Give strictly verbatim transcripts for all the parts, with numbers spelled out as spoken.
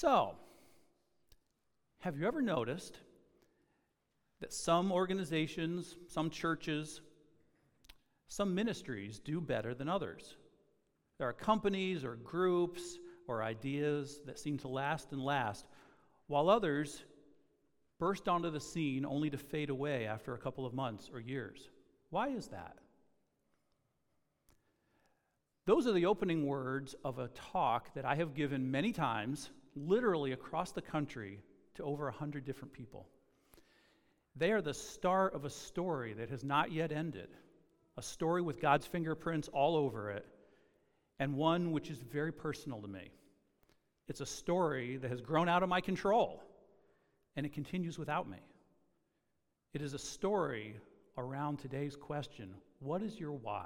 So, have you ever noticed that some organizations, some churches, some ministries do better than others? There are companies or groups or ideas that seem to last and last, while others burst onto the scene only to fade away after a couple of months or years. Why is that? Those are the opening words of a talk that I have given many times, literally across the country, to over a hundred different people. They are the start of a story that has not yet ended, a story with God's fingerprints all over it, and one which is very personal to me. It's a story that has grown out of my control, and it continues without me. It is a story around today's question, what is your why?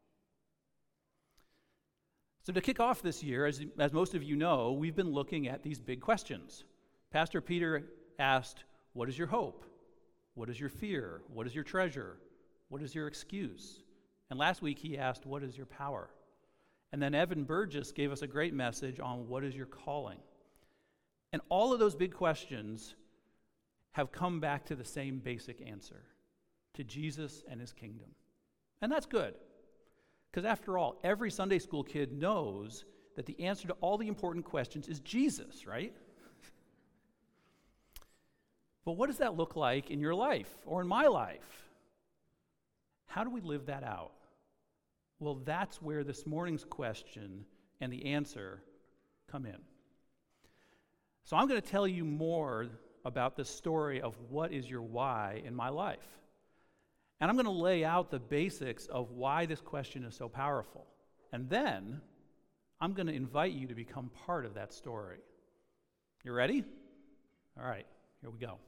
So to kick off this year, as, as most of you know, we've been looking at these big questions. Pastor Peter asked, what is your hope? What is your fear? What is your treasure? What is your excuse? And last week he asked, what is your power? And then Evan Burgess gave us a great message on what is your calling? And all of those big questions have come back to the same basic answer, to Jesus and his kingdom. And that's good. Because after all, every Sunday school kid knows that the answer to all the important questions is Jesus, right? But what does that look like in your life or in my life? How do we live that out? Well, that's where this morning's question and the answer come in. So I'm going to tell you more about the story of what is your why in my life. And I'm going to lay out the basics of why this question is so powerful. And then I'm going to invite you to become part of that story. You ready? All right, here we go.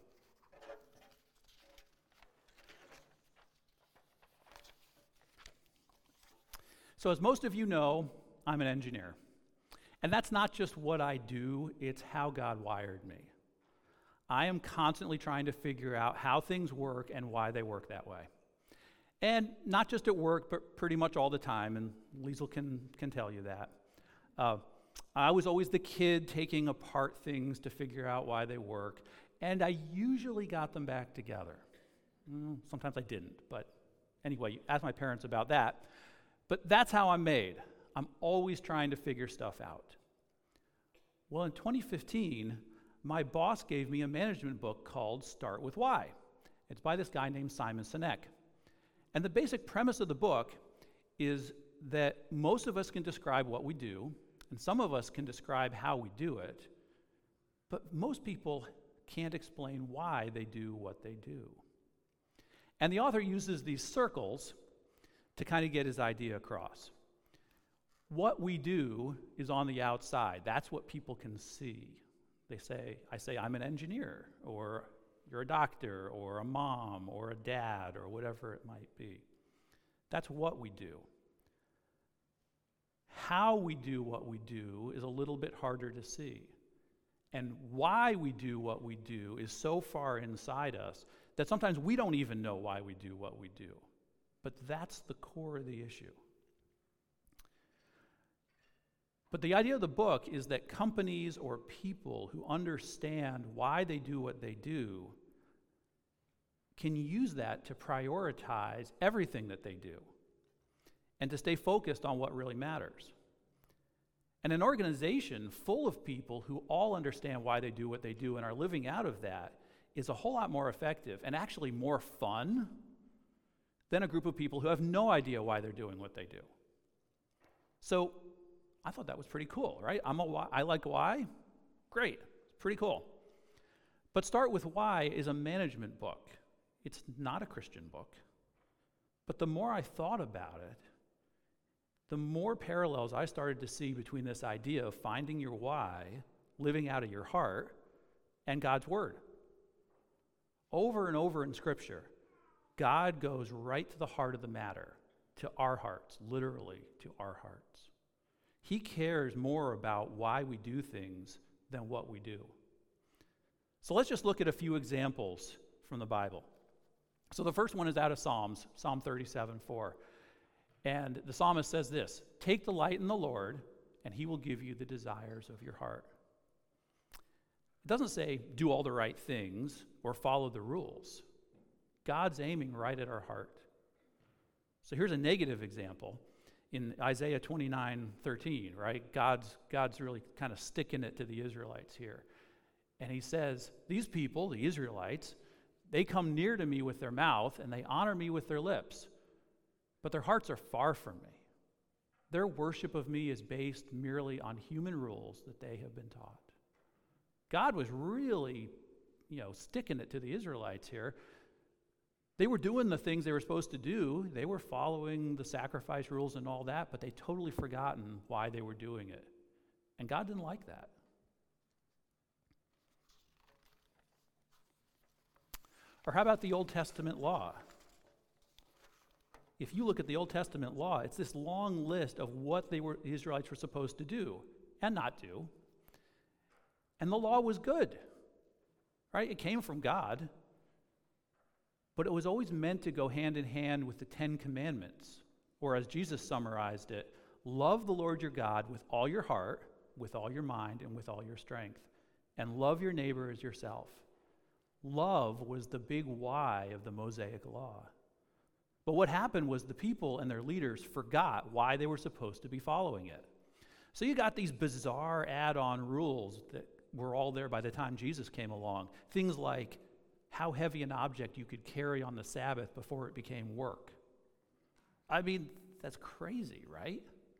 So as most of you know, I'm an engineer. And that's not just what I do, it's how God wired me. I am constantly trying to figure out how things work and why they work that way. And not just at work, but pretty much all the time, and Liesl can, can tell you that. Uh, I was always the kid taking apart things to figure out why they work, and I usually got them back together. Mm, sometimes I didn't, but anyway, ask my parents about that. But that's how I'm made. I'm always trying to figure stuff out. Well, in twenty fifteen, my boss gave me a management book called Start With Why. It's by this guy named Simon Sinek. And the basic premise of the book is that most of us can describe what we do, and some of us can describe how we do it, but most people can't explain why they do what they do. And the author uses these circles to kind of get his idea across. What we do is on the outside. That's what people can see. They say, I say, I'm an engineer, or you're a doctor, or a mom, or a dad, or whatever it might be. That's what we do. How we do what we do is a little bit harder to see. And why we do what we do is so far inside us that sometimes we don't even know why we do what we do. But that's the core of the issue. But the idea of the book is that companies or people who understand why they do what they do can use that to prioritize everything that they do and to stay focused on what really matters. And an organization full of people who all understand why they do what they do and are living out of that is a whole lot more effective and actually more fun than a group of people who have no idea why they're doing what they do. So I thought that was pretty cool, right? I'm a why, I like why. Great, it's pretty cool. But Start With Why is a management book. It's not a Christian book. But the more I thought about it, the more parallels I started to see between this idea of finding your why, living out of your heart, and God's Word. Over and over in Scripture, God goes right to the heart of the matter, to our hearts, literally to our hearts. He cares more about why we do things than what we do. So let's just look at a few examples from the Bible. So the first one is out of Psalms, Psalm thirty-seven four. And the psalmist says this, "Take delight in the Lord, and he will give you the desires of your heart." It doesn't say do all the right things or follow the rules. God's aiming right at our heart. So here's a negative example. In Isaiah twenty-nine thirteen, right? God's, God's really kind of sticking it to the Israelites here. And he says, these people, the Israelites, they come near to me with their mouth and they honor me with their lips, but their hearts are far from me. Their worship of me is based merely on human rules that they have been taught. God was really, you know, sticking it to the Israelites here. They were doing the things they were supposed to do. They were following the sacrifice rules and all that, but they totally forgotten why they were doing it. And God didn't like that. Or how about the Old Testament law? If you look at the Old Testament law, it's this long list of what they were, the Israelites were supposed to do and not do. And the law was good, right? It came from God. But it was always meant to go hand in hand with the Ten Commandments, or as Jesus summarized it, love the Lord your God with all your heart, with all your mind, and with all your strength, and love your neighbor as yourself. Love was the big why of the Mosaic Law. But what happened was the people and their leaders forgot why they were supposed to be following it. So you got these bizarre add-on rules that were all there by the time Jesus came along. Things like how heavy an object you could carry on the Sabbath before it became work. I mean, that's crazy, right?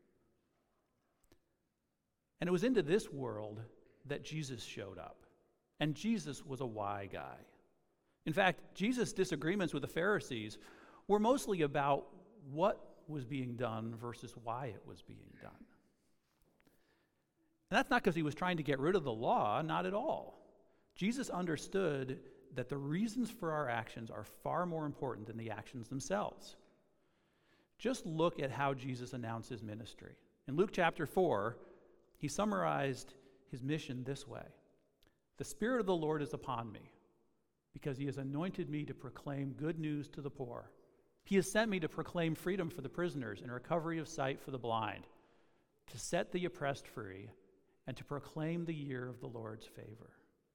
And it was into this world that Jesus showed up. And Jesus was a why guy. In fact, Jesus' disagreements with the Pharisees were mostly about what was being done versus why it was being done. And that's not because he was trying to get rid of the law, not at all. Jesus understood that the reasons for our actions are far more important than the actions themselves. Just look at how Jesus announced his ministry. In Luke chapter four, he summarized his mission this way: "The Spirit of the Lord is upon me, because he has anointed me to proclaim good news to the poor. He has sent me to proclaim freedom for the prisoners and recovery of sight for the blind, to set the oppressed free, and to proclaim the year of the Lord's favor."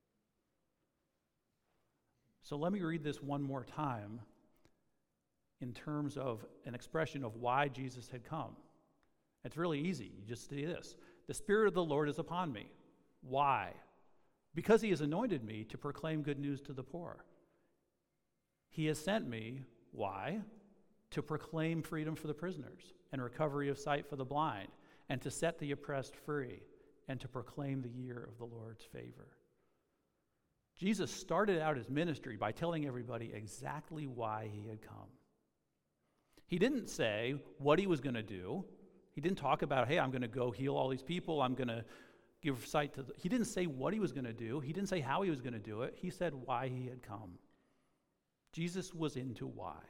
So let me read this one more time in terms of an expression of why Jesus had come. It's really easy. You just say this: "The Spirit of the Lord is upon me." Why? Because he has anointed me to proclaim good news to the poor. He has sent me, why? To proclaim freedom for the prisoners and recovery of sight for the blind, and to set the oppressed free, and to proclaim the year of the Lord's favor. Jesus started out his ministry by telling everybody exactly why he had come. He didn't say what he was going to do. He didn't talk about, hey, I'm going to go heal all these people. I'm going to give sight to the... He didn't say what he was going to do. He didn't say how he was going to do it. He said why he had come. Jesus was into why.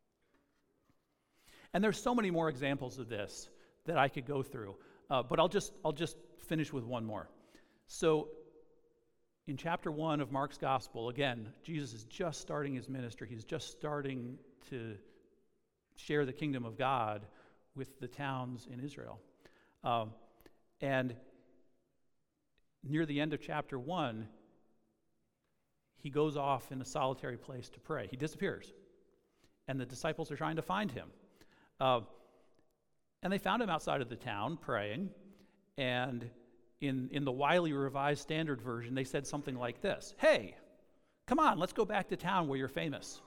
And there's so many more examples of this that I could go through, uh, but I'll just I'll just finish with one more. So in chapter one of Mark's gospel, again, Jesus is just starting his ministry. He's just starting to share the kingdom of God with the towns in Israel. Um, and near the end of chapter one, he goes off in a solitary place to pray. He disappears. And the disciples are trying to find him. Uh, and they found him outside of the town praying. And in, in the Wiley Revised Standard Version, they said something like this: "Hey, come on, let's go back to town where you're famous."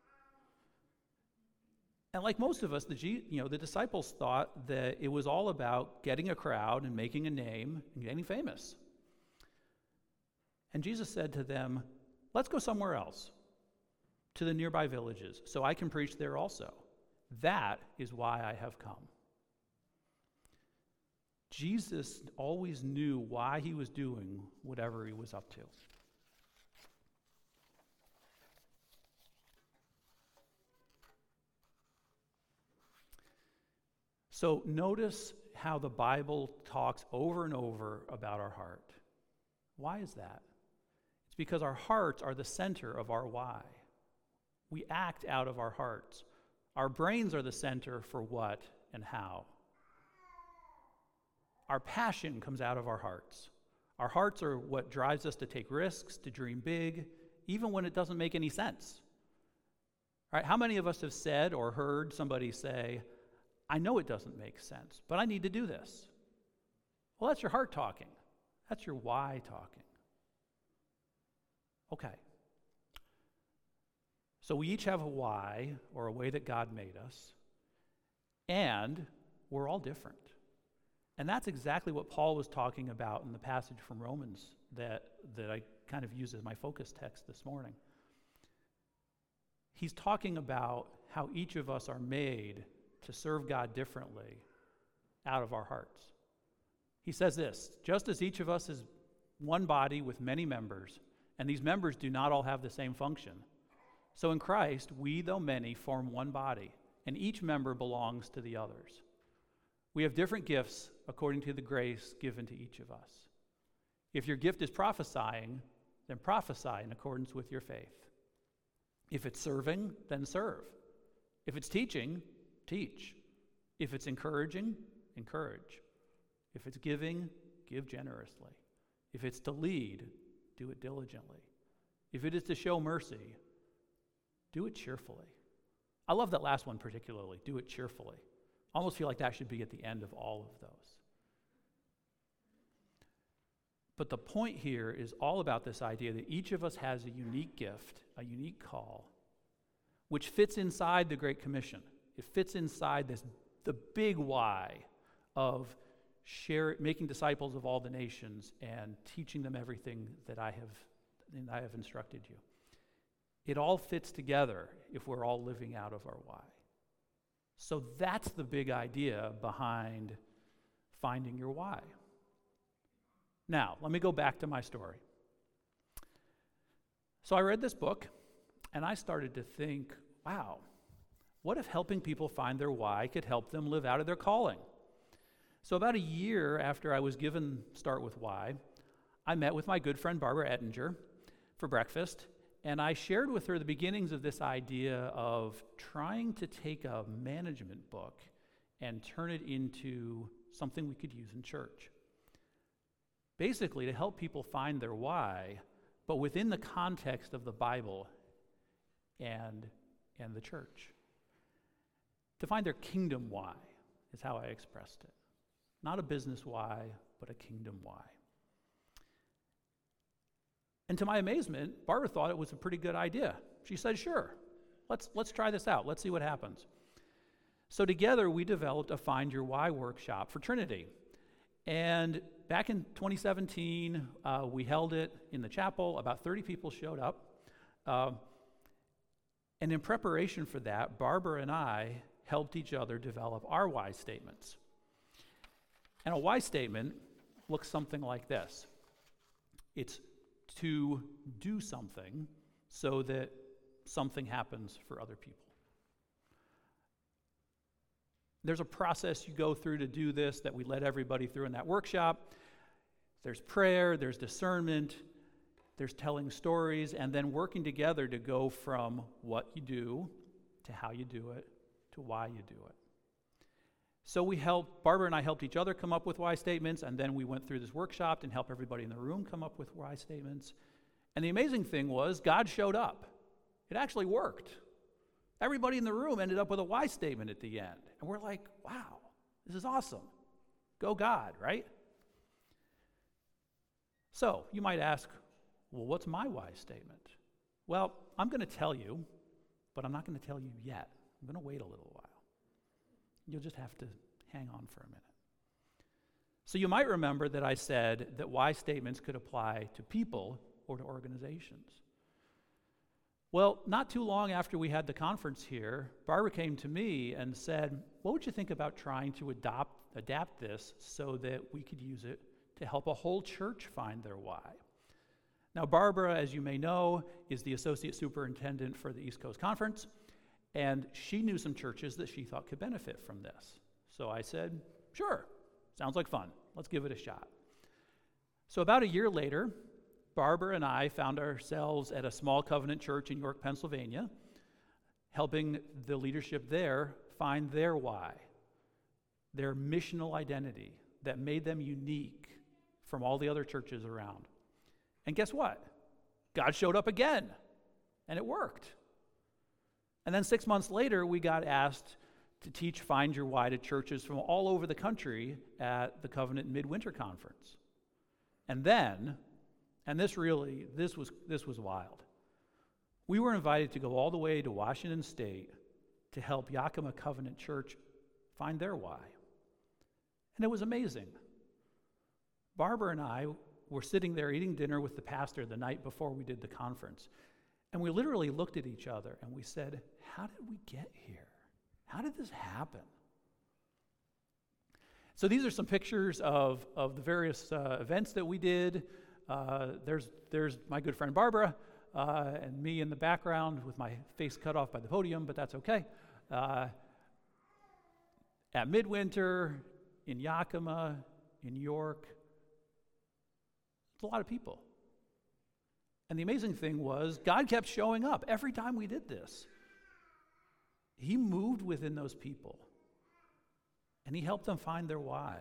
And like most of us, the G, you know, the disciples thought that it was all about getting a crowd and making a name and getting famous. And Jesus said to them, "Let's go somewhere else, to the nearby villages, so I can preach there also. That is why I have come." Jesus always knew why he was doing whatever he was up to. So notice how the Bible talks over and over about our heart. Why is that? It's because our hearts are the center of our why. We act out of our hearts. Our brains are the center for what and how. Our passion comes out of our hearts. Our hearts are what drives us to take risks, to dream big, even when it doesn't make any sense. All right, how many of us have said or heard somebody say, I know it doesn't make sense, but I need to do this? Well, that's your heart talking. That's your why talking. Okay. So we each have a why, or a way that God made us, and we're all different. And that's exactly what Paul was talking about in the passage from Romans that, that I kind of use as my focus text this morning. He's talking about how each of us are made to serve God differently out of our hearts. He says this, just as each of us is one body with many members, and these members do not all have the same function, so in Christ, we, though many, form one body, and each member belongs to the others. We have different gifts according to the grace given to each of us. If your gift is prophesying, then prophesy in accordance with your faith. If it's serving, then serve. If it's teaching, teach. If it's encouraging, encourage. If it's giving, give generously. If it's to lead, do it diligently. If it is to show mercy, do it cheerfully. I love that last one particularly, do it cheerfully. I almost feel like that should be at the end of all of those. But the point here is all about this idea that each of us has a unique gift, a unique call, which fits inside the Great Commission. It fits inside this, the big why of share, making disciples of all the nations and teaching them everything that I have, and I have instructed you. It all fits together if we're all living out of our why. So that's the big idea behind finding your why. Now, let me go back to my story. So I read this book, and I started to think, wow, what if helping people find their why could help them live out of their calling? So about a year after I was given Start With Why, I met with my good friend Barbara Ettinger for breakfast, and I shared with her the beginnings of this idea of trying to take a management book and turn it into something we could use in church. Basically, to help people find their why, but within the context of the Bible and, and the church. To find their kingdom why is how I expressed it. Not a business why, but a kingdom why. And to my amazement, Barbara thought it was a pretty good idea. She said, sure, let's, let's try this out. Let's see what happens. So together, we developed a Find Your Why workshop for Trinity. And back in twenty seventeen, uh, we held it in the chapel. About thirty people showed up. Uh, and in preparation for that, Barbara and I helped each other develop our why statements. And a why statement looks something like this. It's to do something so that something happens for other people. There's a process you go through to do this that we led everybody through in that workshop. There's prayer, there's discernment, there's telling stories, and then working together to go from what you do to how you do it to why you do it. So we helped, Barbara and I helped each other come up with why statements, and then we went through this workshop and helped everybody in the room come up with why statements. And the amazing thing was, God showed up. It actually worked. Everybody in the room ended up with a why statement at the end. And we're like, wow, this is awesome. Go God, right? So you might ask, well, what's my why statement? Well, I'm going to tell you, but I'm not going to tell you yet. I'm going to wait a little while. You'll just have to hang on for a minute. So you might remember that I said that why statements could apply to people or to organizations. Well, not too long after we had the conference here, Barbara came to me and said, what would you think about trying to adopt, adapt this so that we could use it to help a whole church find their why? Now, Barbara, as you may know, is the associate superintendent for the East Coast Conference, and she knew some churches that she thought could benefit from this. So I said, sure, sounds like fun. Let's give it a shot. So about a year later, Barbara and I found ourselves at a small covenant church in York, Pennsylvania, helping the leadership there find their why, their missional identity that made them unique from all the other churches around. And guess what? God showed up again, and it worked. And then six months later, we got asked to teach Find Your Why to churches from all over the country at the Covenant Midwinter Conference. And then, and this really, this was this was wild. We were invited to go all the way to Washington State to help Yakima Covenant Church find their why. And it was amazing. Barbara and I were sitting there eating dinner with the pastor the night before we did the conference. And we literally looked at each other and we said, how did we get here? How did this happen? So these are some pictures of, of the various uh, events that we did. Uh, there's, there's my good friend Barbara uh, and me in the background with my face cut off by the podium, but that's okay. Uh, at Midwinter, in Yakima, in York, it's a lot of people. And the amazing thing was, God kept showing up every time we did this. He moved within those people, and he helped them find their why.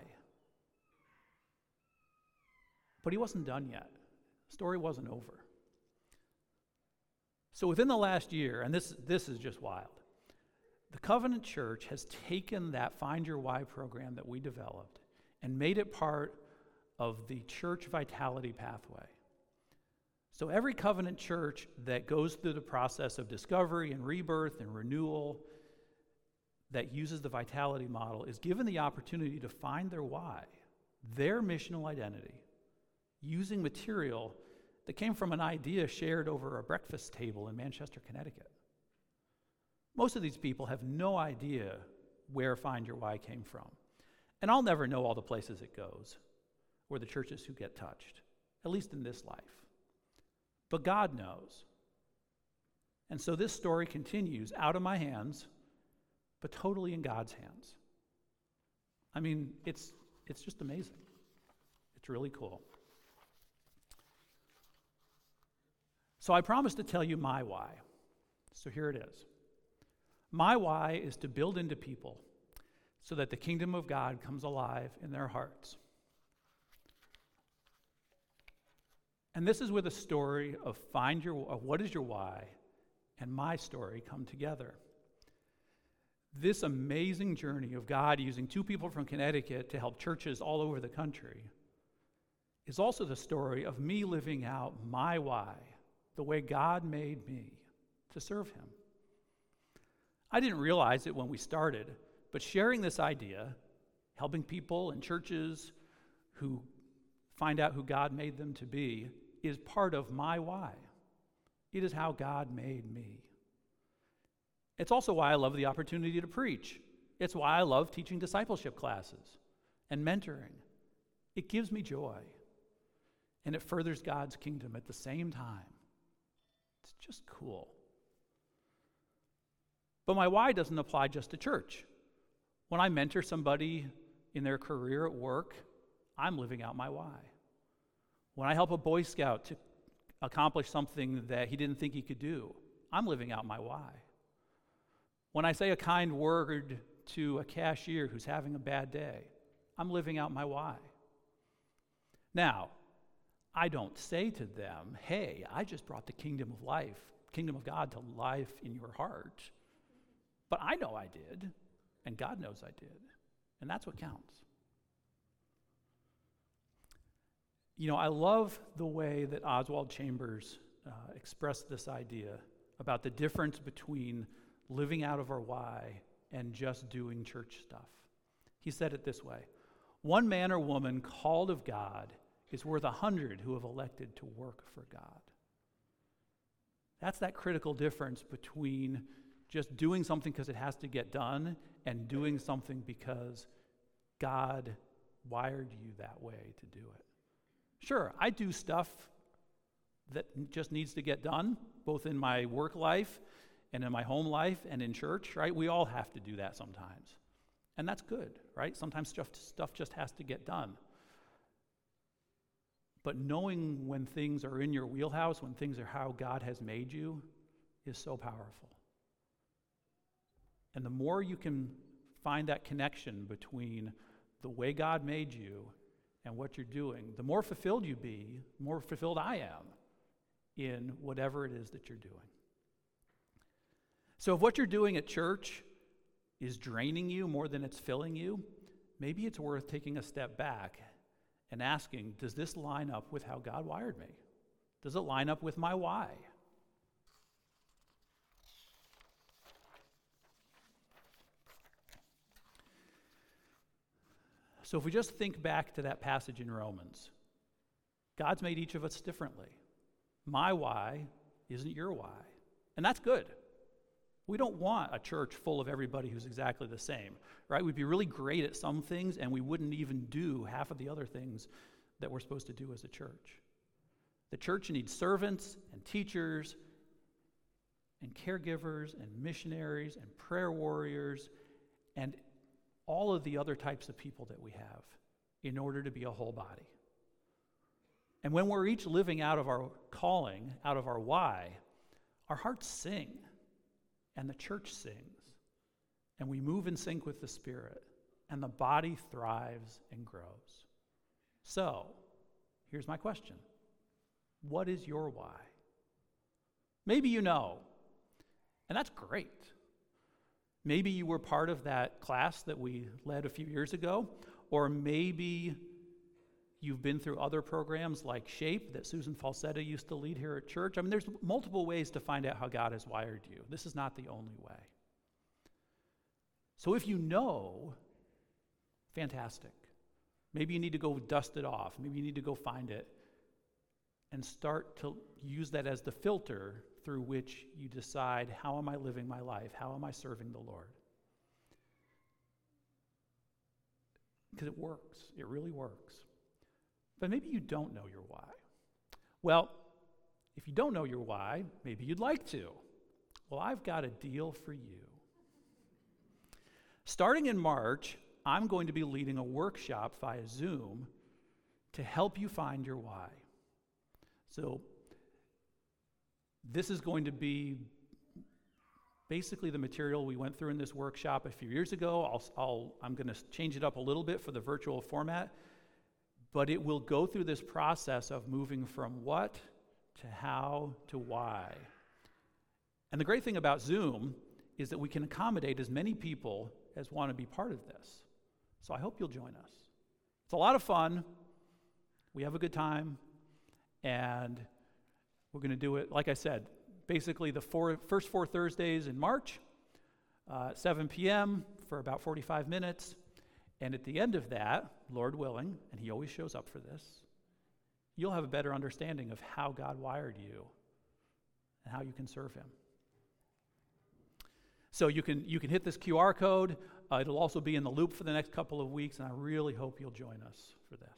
But he wasn't done yet. The story wasn't over. So within the last year, and this, this is just wild, the Covenant Church has taken that Find Your Why program that we developed and made it part of the church vitality pathway. So every Covenant church that goes through the process of discovery and rebirth and renewal that uses the vitality model is given the opportunity to find their why, their missional identity, using material that came from an idea shared over a breakfast table in Manchester, Connecticut. Most of these people have no idea where Find Your Why came from. And I'll never know all the places it goes, or the churches who get touched, at least in this life. But God knows. And so this story continues out of my hands, but totally in God's hands. I mean, it's it's just amazing. It's really cool. So I promised to tell you my why. So here it is. My why is to build into people so that the kingdom of God comes alive in their hearts. And this is where the story of find your of what is your why and my story come together. This amazing journey of God using two people from Connecticut to help churches all over the country is also the story of me living out my why, the way God made me to serve him. I didn't realize it when we started, but sharing this idea, helping people in churches who find out who God made them to be, is part of my why. It is how God made me. It's also why I love the opportunity to preach. It's why I love teaching discipleship classes and mentoring. It gives me joy, and it furthers God's kingdom at the same time. It's just cool. But my why doesn't apply just to church. When I mentor somebody in their career at work, I'm living out my why. When I help a Boy Scout to accomplish something that he didn't think he could do, I'm living out my why. When I say a kind word to a cashier who's having a bad day, I'm living out my why. Now, I don't say to them, hey, I just brought the kingdom of life, kingdom of God to life in your heart. But I know I did, and God knows I did, and that's what counts. You know, I love the way that Oswald Chambers uh, expressed this idea about the difference between living out of our why and just doing church stuff. He said it this way: one man or woman called of God is worth a hundred who have elected to work for God. That's that critical difference between just doing something because it has to get done and doing something because God wired you that way to do it. Sure, I do stuff that just needs to get done, both in my work life and in my home life and in church, right? We all have to do that sometimes. And that's good, right? Sometimes stuff, stuff just has to get done. But knowing when things are in your wheelhouse, when things are how God has made you, is so powerful. And the more you can find that connection between the way God made you and what you're doing, the more fulfilled you be, the more fulfilled I am in whatever it is that you're doing. So if what you're doing at church is draining you more than it's filling you, maybe it's worth taking a step back and asking, does this line up with how God wired me? Does it line up with my why? So if we just think back to that passage in Romans, God's made each of us differently. My why isn't your why. And that's good. We don't want a church full of everybody who's exactly the same, right? We'd be really great at some things, and we wouldn't even do half of the other things that we're supposed to do as a church. The church needs servants and teachers and caregivers and missionaries and prayer warriors and all of the other types of people that we have in order to be a whole body. And when we're each living out of our calling, out of our why, our hearts sing, and the church sings, and we move in sync with the Spirit, and the body thrives and grows. So, here's my question. What is your why? Maybe you know, and that's great. Maybe you were part of that class that we led a few years ago, or maybe you've been through other programs like SHAPE that Susan Falsetta used to lead here at church. I mean, there's multiple ways to find out how God has wired you. This is not the only way. So if you know, fantastic. Maybe you need to go dust it off. Maybe you need to go find it and start to use that as the filter through which you decide, how am I living my life? How am I serving the Lord? Because it works. It really works. But maybe you don't know your why. Well, if you don't know your why, maybe you'd like to. Well, I've got a deal for you. Starting in March, I'm going to be leading a workshop via Zoom to help you find your why. So this is going to be basically the material we went through in this workshop a few years ago. I'll, I'll, I'm going to change it up a little bit for the virtual format, but it will go through this process of moving from what to how to why. And the great thing about Zoom is that we can accommodate as many people as want to be part of this. So I hope you'll join us. It's a lot of fun. We have a good time. And we're going to do it, like I said, basically the four, first four Thursdays in March, uh, seven p.m. for about forty-five minutes. And at the end of that, Lord willing, and he always shows up for this, you'll have a better understanding of how God wired you and how you can serve him. So you can you can hit this Q R code. Uh, it'll also be in the loop for the next couple of weeks, and I really hope you'll join us for this.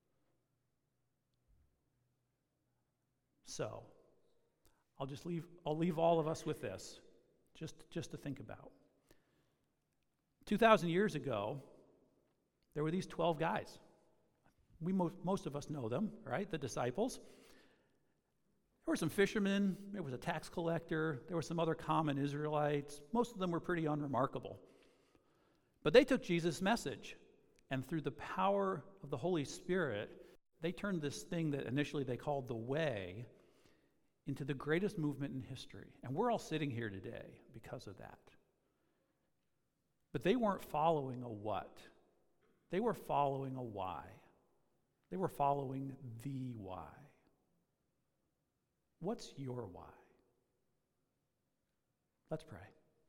So I'll just leave I'll leave all of us with this, just, just to think about. two thousand years ago, there were these twelve guys. We mo- most of us know them, right? The disciples. There were some fishermen, there was a tax collector, there were some other common Israelites. Most of them were pretty unremarkable. But they took Jesus' message, and through the power of the Holy Spirit, they turned this thing that initially they called the Way into the greatest movement in history. And we're all sitting here today because of that. But they weren't following a what. They were following a why. They were following the why. What's your why? Let's pray.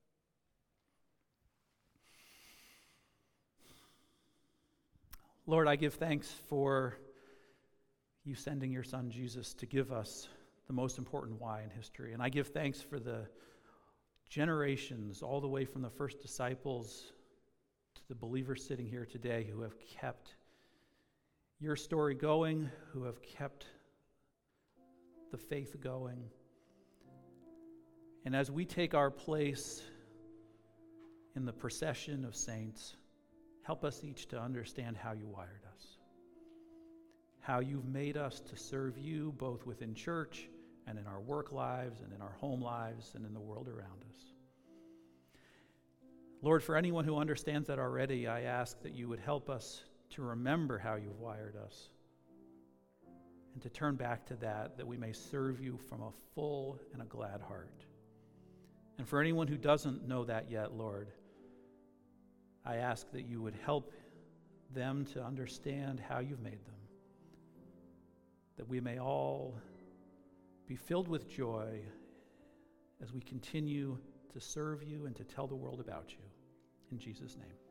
Lord, I give thanks for you sending your son Jesus to give us the most important why in history. And I give thanks for the generations, all the way from the first disciples to the believers sitting here today, who have kept your story going, who have kept the faith going. And as we take our place in the procession of saints, help us each to understand how you wired us, how you've made us to serve you both within church and in our work lives and in our home lives and in the world around us. Lord, for anyone who understands that already, I ask that you would help us to remember how you've wired us, and to turn back to that, that we may serve you from a full and a glad heart. And for anyone who doesn't know that yet, Lord, I ask that you would help them to understand how you've made them, that we may all be filled with joy as we continue to serve you and to tell the world about you. In Jesus' name.